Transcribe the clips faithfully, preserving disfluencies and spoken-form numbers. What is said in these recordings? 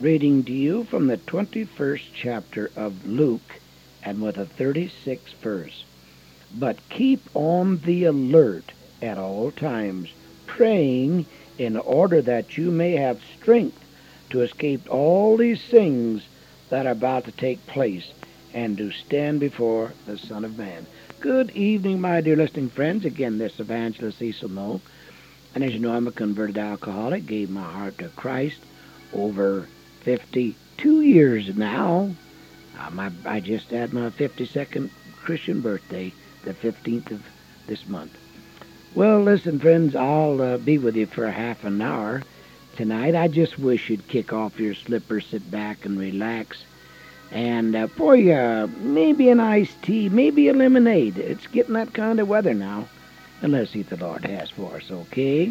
reading to you from the twenty-first chapter of Luke, and with the thirty-sixth verse. But keep on the alert at all times, praying in order that you may have strength to escape all these things that are about to take place, and to stand before the Son of Man. Good evening, my dear listening friends. Again, this Evangelist Cecil Moe. And as you know, I'm a converted alcoholic, gave my heart to Christ over fifty-two years now. Um, I, I just had my fifty-second Christian birthday, the fifteenth of this month. Well, listen, friends, I'll uh, be with you for a half an hour tonight. I just wish you'd kick off your slippers, sit back and relax, and uh, pour you uh, maybe an iced tea, maybe a lemonade. It's getting that kind of weather now. And let's see what the Lord has for us, okay?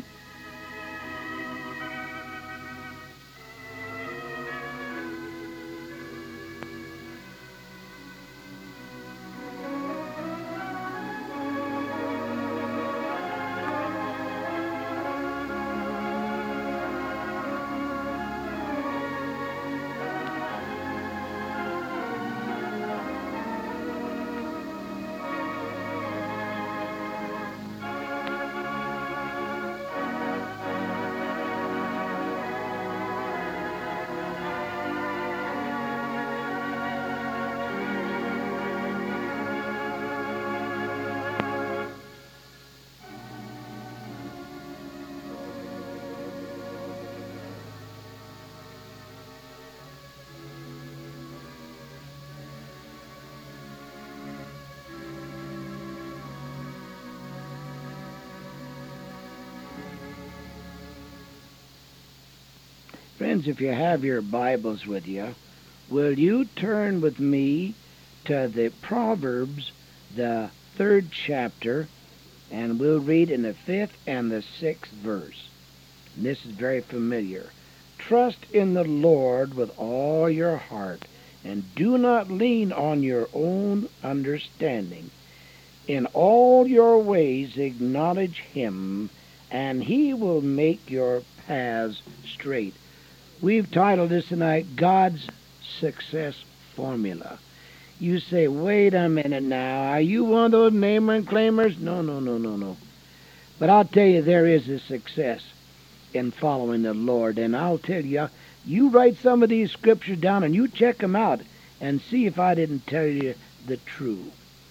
Friends, if you have your Bibles with you, will you turn with me to the Proverbs, the third chapter, and we'll read in the fifth and the sixth verse. And this is very familiar. Trust in the Lord with all your heart, and do not lean on your own understanding. In all your ways acknowledge him, and he will make your paths straight. We've titled this tonight, God's Success Formula. You say, wait a minute now, are you one of those namer and claimers? No, no, no, no, no. But I'll tell you, there is a success in following the Lord. And I'll tell you, you write some of these scriptures down and you check them out and see if I didn't tell you the truth.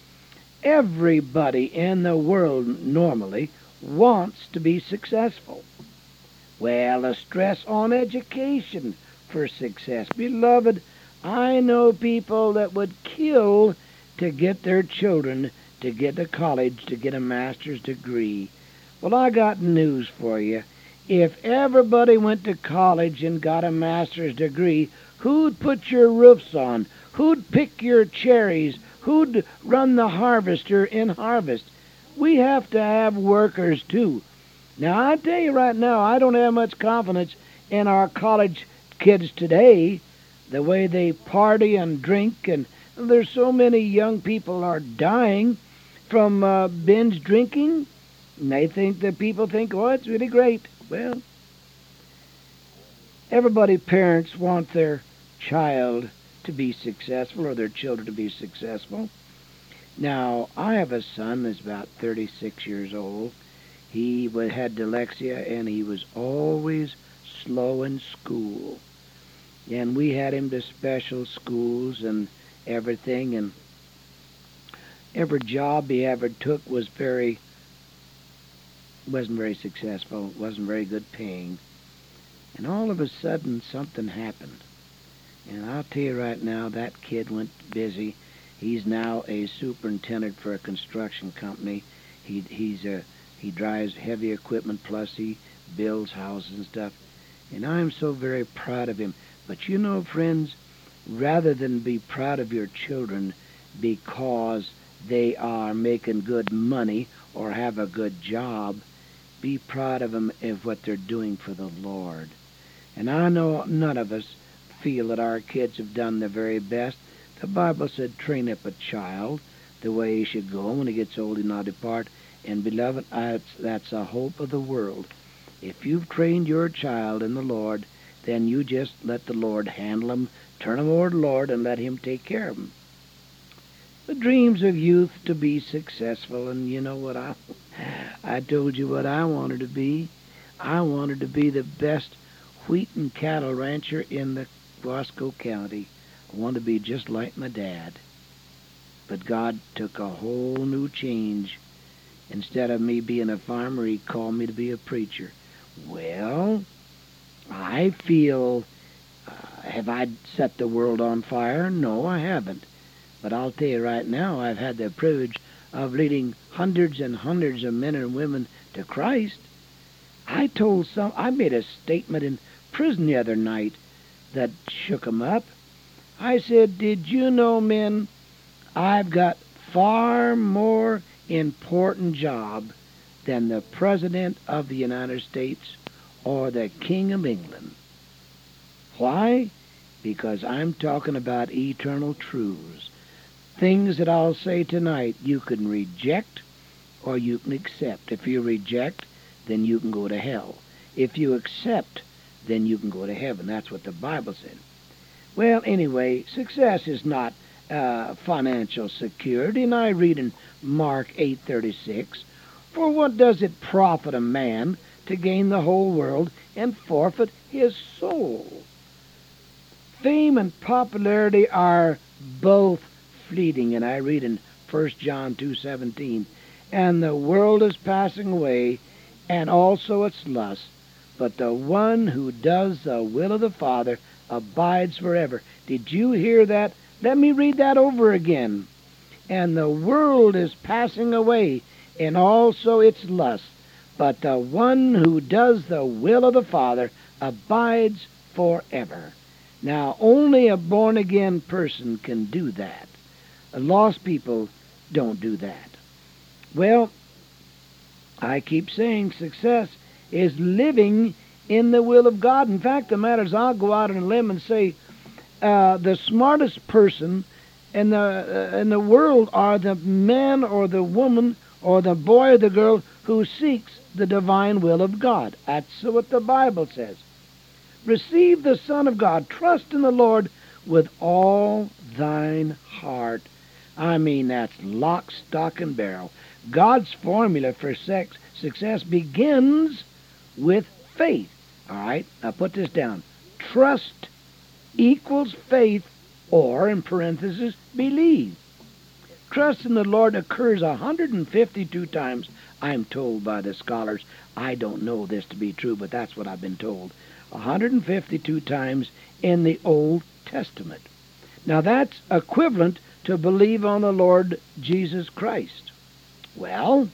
Everybody in the world normally wants to be successful. Well, the stress on education for success. Beloved, I know people that would kill to get their children to get to college, to get a master's degree. Well, I got news for you. If everybody went to college and got a master's degree, who'd put your roofs on? Who'd pick your cherries? Who'd run the harvester in harvest? We have to have workers, too. Now, I tell you right now, I don't have much confidence in our college kids today, the way they party and drink, and there's so many young people are dying from uh, binge drinking, and they think that people think, oh, it's really great. Well, everybody, parents want their child to be successful or their children to be successful. Now, I have a son that's about thirty-six years old. He had dyslexia, and he was always slow in school. And we had him to special schools and everything, and every job he ever took was very, wasn't very successful, wasn't very good paying. And all of a sudden, something happened. And I'll tell you right now, that kid went busy. He's now a superintendent for a construction company. He, he's a He drives heavy equipment, plus he builds houses and stuff. And I'm so very proud of him. But you know, friends, rather than be proud of your children because they are making good money or have a good job, be proud of them of what they're doing for the Lord. And I know none of us feel that our kids have done the very best. The Bible said, train up a child the way he should go. When he gets old, he'll not depart. And beloved, that's, that's a hope of the world. If you've trained your child in the Lord, then you just let the Lord handle them, turn them over to the Lord, and let Him take care of them. The dreams of youth to be successful, and you know what I, I told you what I wanted to be. I wanted to be the best wheat and cattle rancher in the Wasco County. I wanted to be just like my dad. But God took a whole new change. Instead of me being a farmer, He called me to be a preacher. Well, I feel, uh, have I set the world on fire? No, I haven't. But I'll tell you right now, I've had the privilege of leading hundreds and hundreds of men and women to Christ. I told some, I made a statement in prison the other night that shook 'em up. I said, did you know, men, I've got far more important job than the President of the United States or the King of England. Why? Because I'm talking about eternal truths. Things that I'll say tonight you can reject or you can accept. If you reject, then you can go to hell. If you accept, then you can go to heaven. That's what the Bible said. Well, anyway, success is not uh, financial security, and I read in Mark eight thirty-six, for what does it profit a man to gain the whole world and forfeit his soul? Fame and popularity are both fleeting, and I read in First John two seventeen, and the world is passing away, and also its lust, but the one who does the will of the Father abides forever. Did you hear that? Let me read that over again. And the world is passing away, and also its lust, but the one who does the will of the Father abides forever. Now, only a born-again person can do that. Lost people don't do that. Well, I keep saying success is living in the will of God. In fact, the matter is, I'll go out on a limb and say uh, the smartest person in the uh, in the world are the man or the woman or the boy or the girl who seeks the divine will of God. That's what the Bible says. Receive the Son of God. Trust in the Lord with all thine heart. I mean, that's lock, stock, and barrel. God's formula for sex, success begins with faith. All right? Now put this down. Trust equals faith, or, in parentheses, believe. Trust in the Lord occurs one hundred fifty-two times, I'm told by the scholars. I don't know this to be true, but that's what I've been told. one hundred fifty-two times in the Old Testament. Now that's equivalent to believe on the Lord Jesus Christ. Well,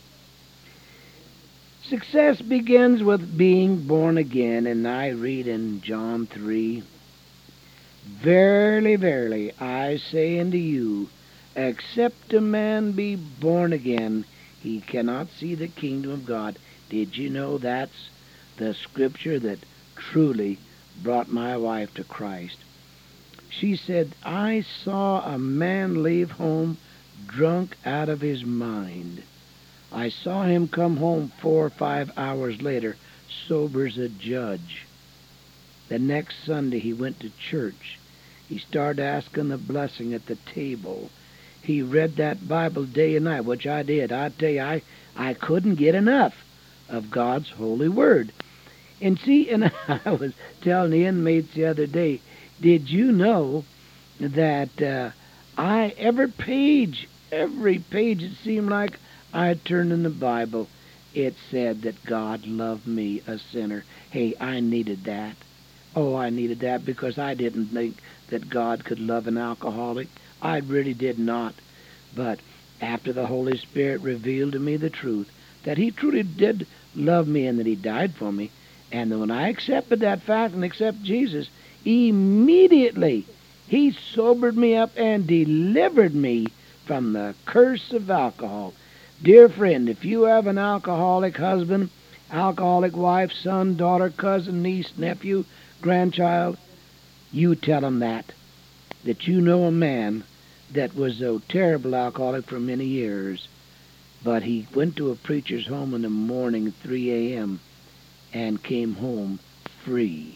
success begins with being born again, and I read in John three, Verily, verily, I say unto you, except a man be born again, he cannot see the kingdom of God. Did you know that's the scripture that truly brought my wife to Christ? She said, I saw a man leave home drunk out of his mind. I saw him come home four or five hours later, sober as a judge. The next Sunday he went to church. He started asking the blessing at the table. He read that Bible day and night, which I did. I tell you, I, I couldn't get enough of God's holy word. And see, and I was telling the inmates the other day, did you know that uh, I, every page, every page it seemed like I turned in the Bible, it said that God loved me, a sinner. Hey, I needed that. Oh, I needed that because I didn't think that God could love an alcoholic. I really did not. But after the Holy Spirit revealed to me the truth, that He truly did love me and that He died for me, and when I accepted that fact and accepted Jesus, immediately He sobered me up and delivered me from the curse of alcohol. Dear friend, if you have an alcoholic husband, alcoholic wife, son, daughter, cousin, niece, nephew, grandchild, you tell them that, that you know a man that was a terrible alcoholic for many years, but he went to a preacher's home in the morning at three a.m. and came home free.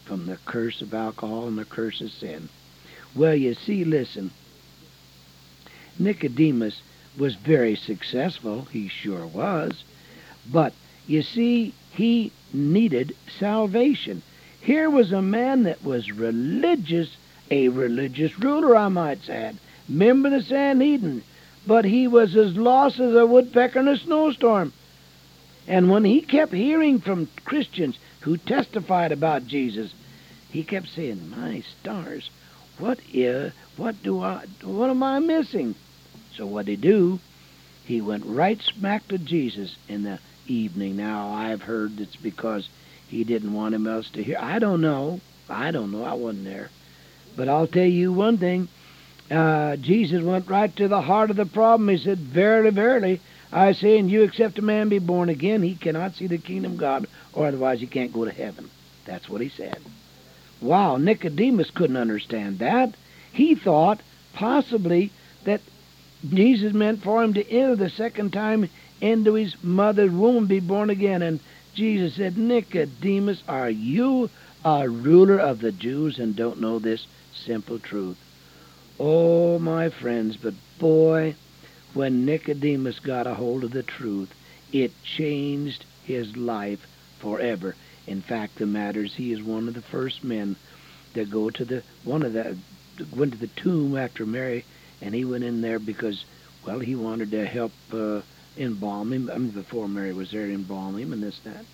from the curse of alcohol and the curse of sin. Well, you see, listen, Nicodemus was very successful. He sure was. But, you see, he needed salvation. Here was a man that was religious, a religious ruler, I might say, member of the Sanhedrin, but he was as lost as a woodpecker in a snowstorm. And when he kept hearing from Christians who testified about Jesus, he kept saying, "My stars, what is, what do I, what am I missing?" So what did he do? He went right smack to Jesus in the evening. Now, I've heard it's because he didn't want him else to hear. I don't know. I don't know. I wasn't there. But I'll tell you one thing. Uh, Jesus went right to the heart of the problem. He said, "Verily, verily, I say, and you except a man be born again, he cannot see the kingdom of God, or otherwise he can't go to heaven." That's what he said. Wow, Nicodemus couldn't understand that. He thought possibly that Jesus meant for him to enter the second time into his mother's womb and be born again. And Jesus said, "Nicodemus, are you a ruler of the Jews and don't know this simple truth?" Oh, my friends, but boy, when Nicodemus got a hold of the truth, it changed his life forever. In fact, the matter is, he is one of the first men that go to the one of the went to the tomb after Mary, and he went in there because, well, he wanted to help uh, embalm him. I mean, before Mary was there, embalm him and this that.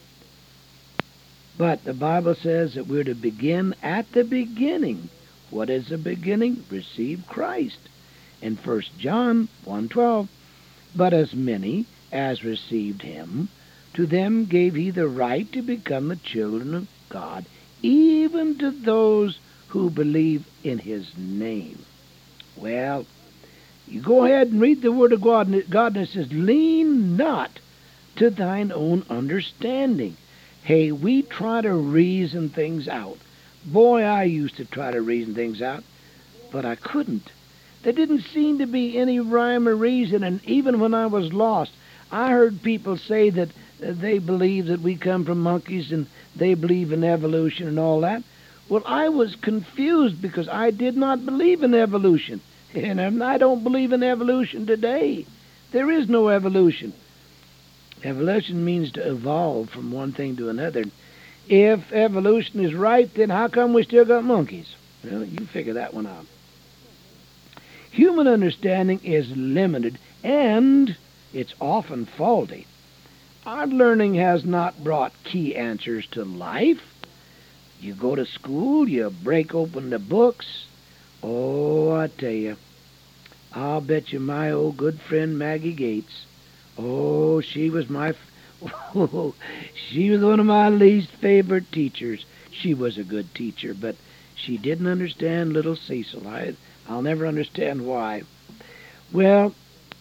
But the Bible says that we're to begin at the beginning. What is the beginning? Receive Christ. In First John one twelve, "But as many as received him, to them gave he the right to become the children of God, even to those who believe in his name." Well, you go ahead and read the Word of God, God, and it says, "Lean not to thine own understanding." Hey, we try to reason things out. Boy, I used to try to reason things out, but I couldn't. There didn't seem to be any rhyme or reason, and even when I was lost, I heard people say that they believe that we come from monkeys and they believe in evolution and all that. Well, I was confused because I did not believe in evolution, and I don't believe in evolution today. There is no evolution. Evolution means to evolve from one thing to another. If evolution is right, then how come we still got monkeys? Well, you figure that one out. Human understanding is limited, and it's often faulty. Our learning has not brought key answers to life. You go to school, you break open the books. Oh, I tell you, I'll bet you my old good friend Maggie Gates, oh, she was my... Oh, she was one of my least favorite teachers. She was a good teacher, but she didn't understand little Cecil. I, I'll never understand why. Well,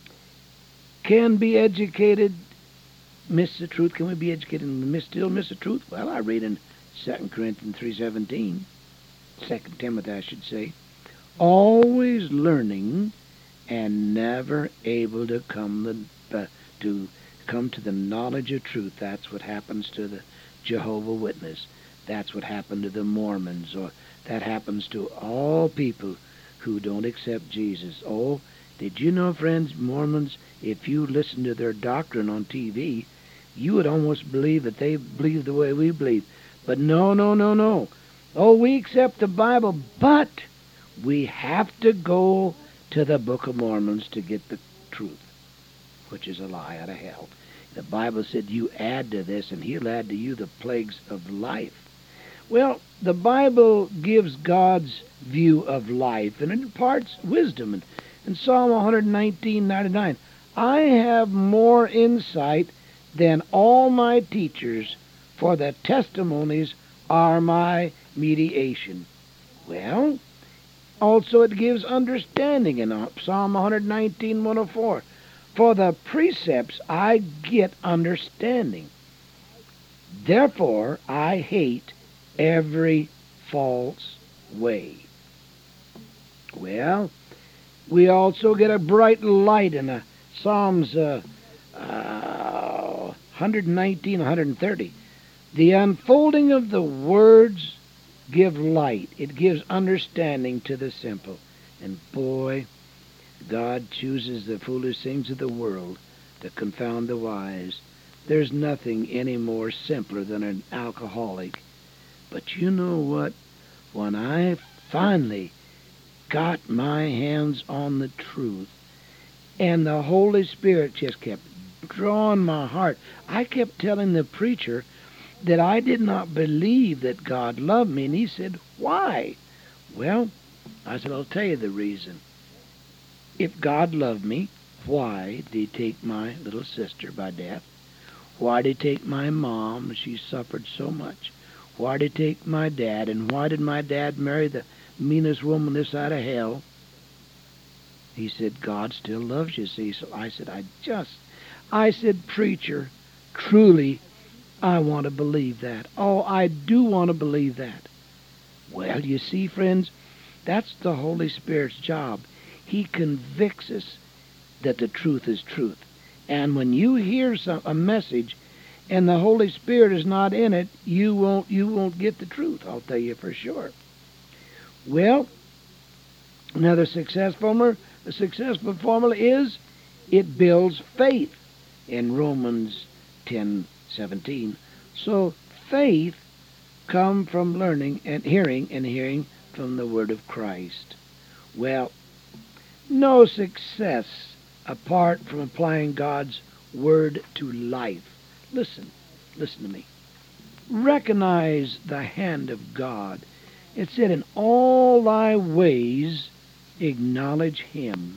can be educated, miss the truth. Can we be educated and miss, still miss the truth? Well, I read in Second Corinthians three seventeen, Second Timothy, I should say, "Always learning and never able to come the, uh, to come to the knowledge of truth." That's what happens to the Jehovah's Witness. That's what happened to the Mormons, or that happens to all people who don't accept Jesus. Oh, did you know, friends, Mormons, if you listen to their doctrine on T V, you would almost believe that they believe the way we believe. But no, no, no, no. Oh, we accept the Bible, but we have to go to the Book of Mormons to get the truth, which is a lie out of hell. The Bible said, "You add to this, and he'll add to you the plagues of life." Well, the Bible gives God's view of life, and it imparts wisdom. And in Psalm one nineteen ninety-nine, "I have more insight than all my teachers, for the testimonies are my mediation." Well, also it gives understanding in Psalm one nineteen one oh four. "For the precepts I get understanding. Therefore I hate every false way." Well, we also get a bright light in the Psalms uh, uh, one nineteen, one thirty. "The unfolding of the words give light. It gives understanding to the simple. And boy, God chooses the foolish things of the world to confound the wise. There's nothing any more simpler than an alcoholic. But you know what? When I finally got my hands on the truth, and the Holy Spirit just kept drawing my heart, I kept telling the preacher that I did not believe that God loved me. And he said, why? Well, I said, I'll tell you the reason. If God loved me, why did he take my little sister by death? Why did he take my mom? She suffered so much. Why did he take my dad? And why did my dad marry the meanest woman this side of hell? He said, God still loves you, Cecil. I said, I just, I said, preacher, truly, I want to believe that. Oh, I do want to believe that. Well, you see, friends, that's the Holy Spirit's job. He convicts us that the truth is truth. And when you hear some, a message and the Holy Spirit is not in it, you won't you won't get the truth, I'll tell you for sure. Well, another success formula, a successful formula is it builds faith in Romans ten seventeen. So faith comes from learning and hearing and hearing from the Word of Christ. Well, no success apart from applying God's Word to life. Listen, listen to me. Recognize the hand of God. It said, in all thy ways acknowledge Him.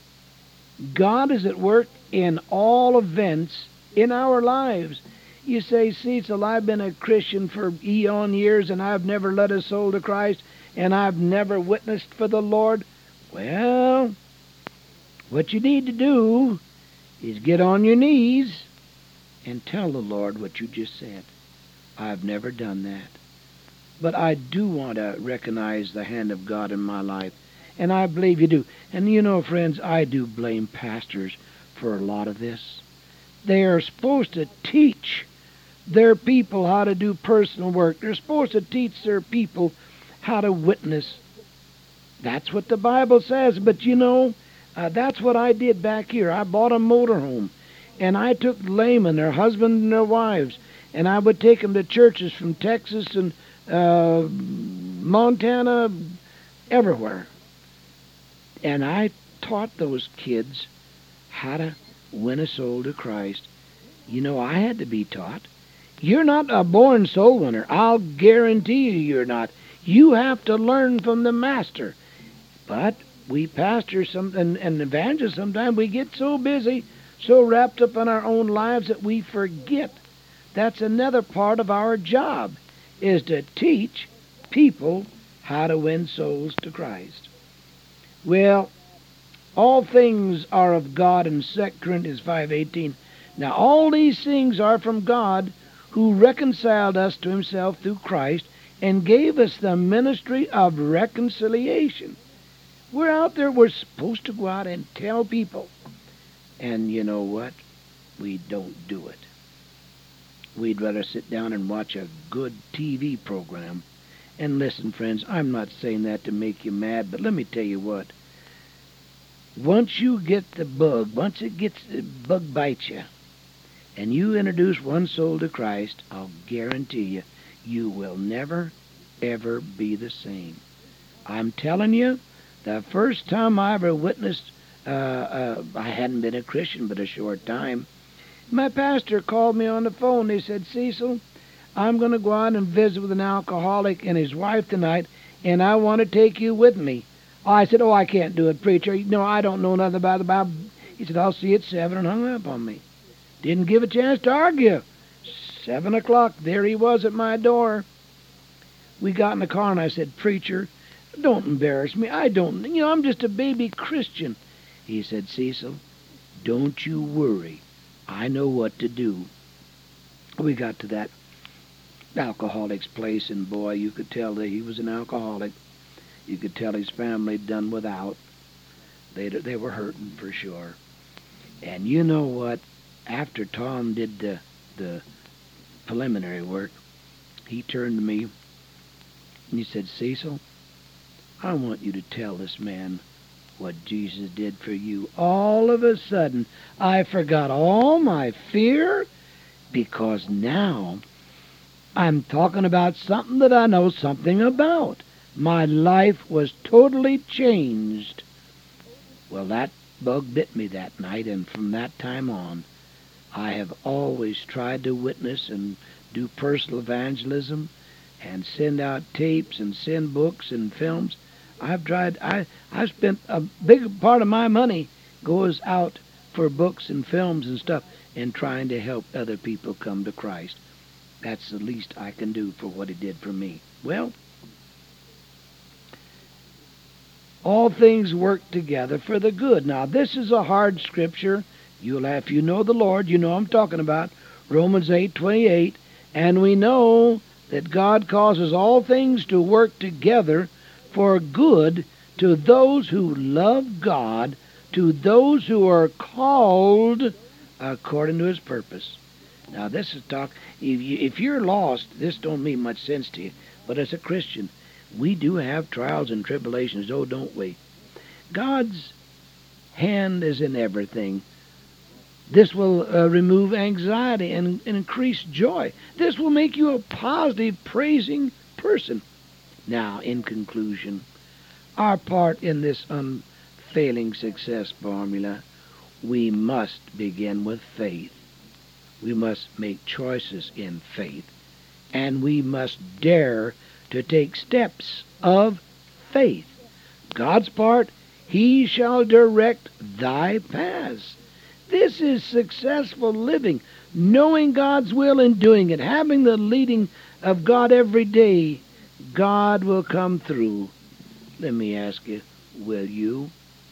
God is at work in all events in our lives. You say, Cecil, I've been a Christian for eon years and I've never led a soul to Christ and I've never witnessed for the Lord. Well, what you need to do is get on your knees and tell the Lord what you just said. I've never done that. But I do want to recognize the hand of God in my life. And I believe you do. And you know, friends, I do blame pastors for a lot of this. They are supposed to teach their people how to do personal work. They're supposed to teach their people how to witness. That's what the Bible says. But you know, uh, that's what I did back here. I bought a motorhome. And I took laymen, their husbands and their wives, and I would take them to churches from Texas and uh, Montana, everywhere. And I taught those kids how to win a soul to Christ. You know, I had to be taught. You're not a born soul winner. I'll guarantee you you're not. You have to learn from the Master. But we pastors some, and, and evangelists, sometimes we get so busy, so wrapped up in our own lives that we forget. That's another part of our job, is to teach people how to win souls to Christ. Well, all things are of God in Second Corinthians five eighteen. Now all these things are from God, who reconciled us to Himself through Christ and gave us the ministry of reconciliation. We're out there, we're supposed to go out and tell people. And you know what? We don't do it. We'd rather sit down and watch a good T V program. And listen, friends, I'm not saying that to make you mad, but let me tell you what. Once you get the bug, once it gets, the bug bites you, and you introduce one soul to Christ, I'll guarantee you, you will never, ever be the same. I'm telling you, the first time I ever witnessed Uh, uh, I hadn't been a Christian but a short time. My pastor called me on the phone. He said, Cecil, I'm going to go out and visit with an alcoholic and his wife tonight, and I want to take you with me. I said, oh, I can't do it, preacher. No, I don't know nothing about the Bible. He said, I'll see you at seven, and hung up on me. Didn't give a chance to argue. Seven o'clock, there he was at my door. We got in the car, and I said, preacher, don't embarrass me. I don't, you know, I'm just a baby Christian. He said, Cecil, don't you worry. I know what to do. We got to that alcoholic's place, and boy, you could tell that he was an alcoholic. You could tell his family had done without. They they were hurting for sure. And you know what? After Tom did the, the preliminary work, he turned to me And he said, Cecil, I want you to tell this man what Jesus did for you. All of a sudden, I forgot all my fear, because now I'm talking about something that I know something about. My life was totally changed. Well, that bug bit me that night, and from that time on, I have always tried to witness and do personal evangelism and send out tapes and send books and films. I've tried, I, I've spent a big part of my money goes out for books and films and stuff and trying to help other people come to Christ. That's the least I can do for what he did for me. Well, all things work together for the good. Now, this is a hard scripture. You'll have, if you know the Lord, you know I'm talking about Romans eight twenty-eight, and we know that God causes all things to work together for good to those who love God, to those who are called according to his purpose. Now, this is talk. If, you, if you're lost, this don't mean much sense to you. But as a Christian, we do have trials and tribulations, oh, don't we? God's hand is in everything. This will uh, remove anxiety and, and increase joy. This will make you a positive, praising person. Now, in conclusion, our part in this unfailing success formula, we must begin with faith. We must make choices in faith. And we must dare to take steps of faith. God's part, he shall direct thy paths. This is successful living, knowing God's will and doing it, having the leading of God every day. God will come through. Let me ask you, will you?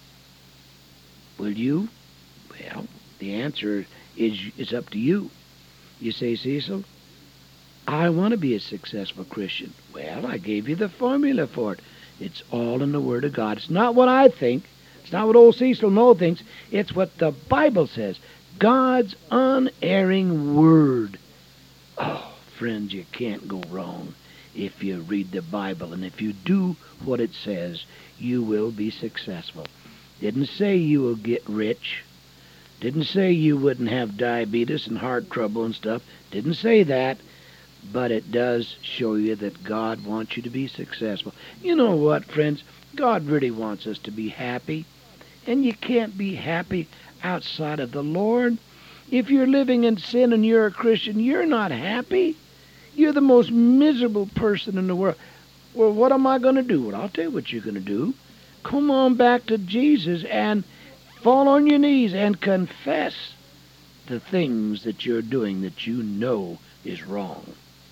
Will you? Well, the answer is, is up to you. You say, Cecil, I want to be a successful Christian. Well, I gave you the formula for it. It's all in the Word of God. It's not what I think. It's not what old Cecil Noll thinks. It's what the Bible says. God's unerring Word. Oh, friends, you can't go wrong if you read the Bible. And if you do what it says, you will be successful. Didn't say you will get rich. Didn't say you wouldn't have diabetes and heart trouble and stuff. Didn't say that. But it does show you that God wants you to be successful. You know what, friends? God really wants us to be happy. And you can't be happy outside of the Lord. If you're living in sin and you're a Christian, you're not happy. You're the most miserable person in the world. Well, what am I going to do? Well, I'll tell you what you're going to do. Come on back to Jesus and fall on your knees and confess the things that you're doing that you know is wrong.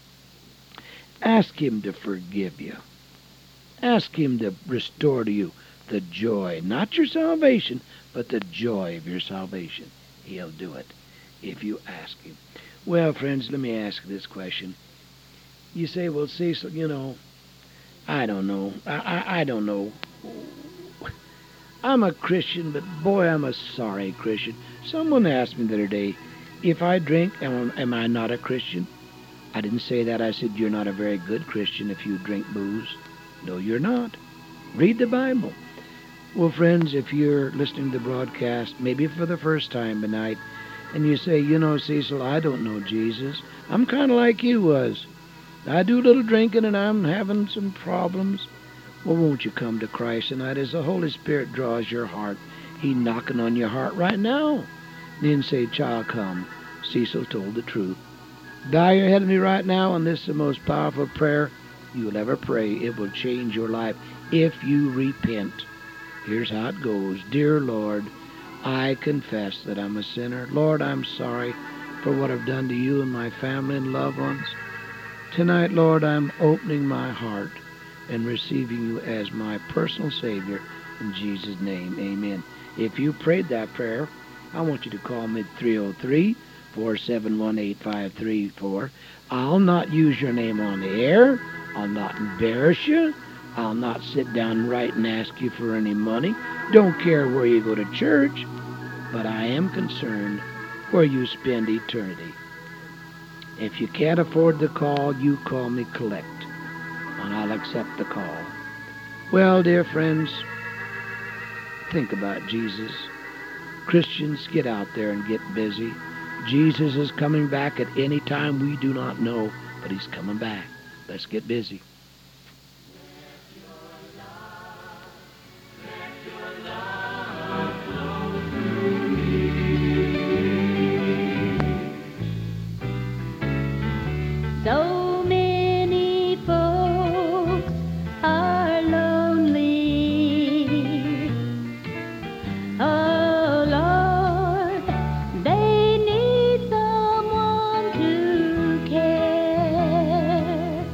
Ask him to forgive you. Ask him to restore to you the joy, not your salvation, but the joy of your salvation. He'll do it if you ask him. Well, friends, let me ask this question. You say, well, Cecil, you know, I don't know. I, I, I don't know. I'm a Christian, but boy, I'm a sorry Christian. Someone asked me the other day, if I drink, am, am I not a Christian? I didn't say that. I said, you're not a very good Christian if you drink booze. No, you're not. Read the Bible. Well, friends, if you're listening to the broadcast, maybe for the first time tonight, and you say, you know, Cecil, I don't know Jesus. I'm kind of like you was. I do a little drinking and I'm having some problems. Well, won't you come to Christ tonight as the Holy Spirit draws your heart? He's knocking on your heart right now. Then say, child, come. Cecil told the truth. Bow your head to me right now, and this is the most powerful prayer you will ever pray. It will change your life if you repent. Here's how it goes. Dear Lord, I confess that I'm a sinner. Lord, I'm sorry for what I've done to you and my family and loved ones. Tonight, Lord, I'm opening my heart and receiving you as my personal Savior. In Jesus' name, amen. If you prayed that prayer, I want you to call me at three oh three, four seven one, eight five three four. I'll not use your name on the air. I'll not embarrass you. I'll not sit down right and ask you for any money. Don't care where you go to church, but I am concerned where you spend eternity. If you can't afford the call, you call me collect. and I'll accept the call. Well, dear friends, think about Jesus. Christians, get out there and get busy. Jesus is coming back at any time we do not know, but he's coming back. Let's get busy. So many folks are lonely. Oh Lord, they need someone to care.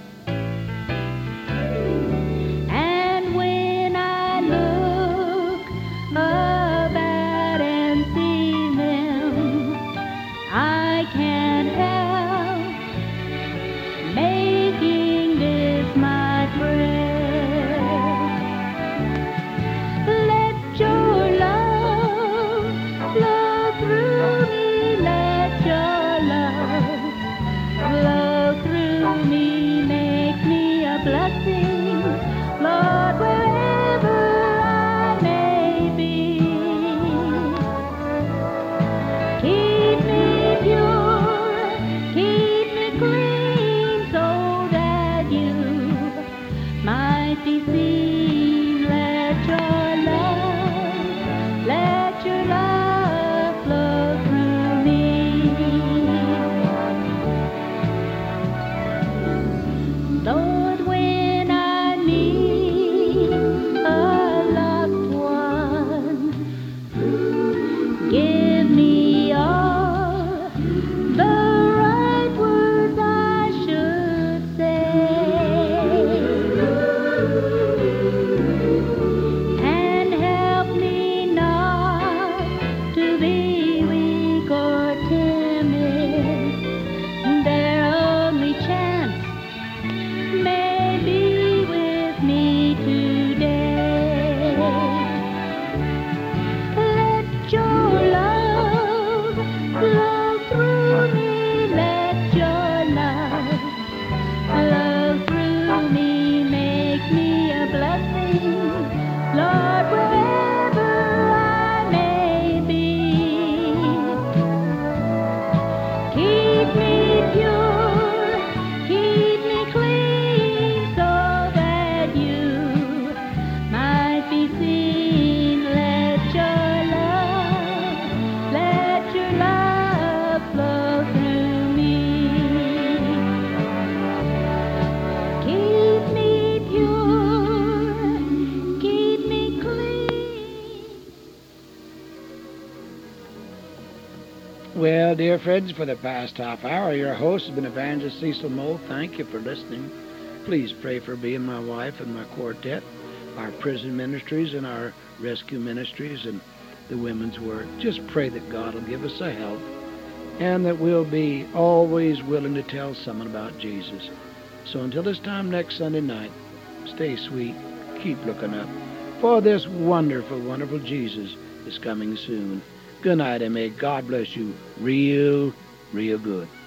And when I look about and see them, I can't help making this my prayer. Let your love flow through me. Let your love flow through me. Make me a blessing, Lord, wherever I may be. Keep me pure, keep me clean, so that you might be seen. Let your love, let your love flow through me. Lord, when I meet a loved one, give me all the right words I should say, and help me not to be weak or timid. Their only chance may be with me today. Let your love flow through me. Let your love flow through me. Make me a blessing, Lord, wherever I may be. Keep me pure, keep me clean, so that you might be seen. Let your love, let your love flow through me. Keep me pure, keep me clean. Well, dear friends, for the past half hour, your host has been Evangelist Cecil Moe. Thank you for listening. Please pray for me and my wife and my quartet, our prison ministries and our rescue ministries and the women's work. Just pray that God will give us a help and that we'll be always willing to tell someone about Jesus. So until this time next Sunday night, stay sweet, keep looking up, for this wonderful, wonderful Jesus is coming soon. Good night, and may God bless you real, real good.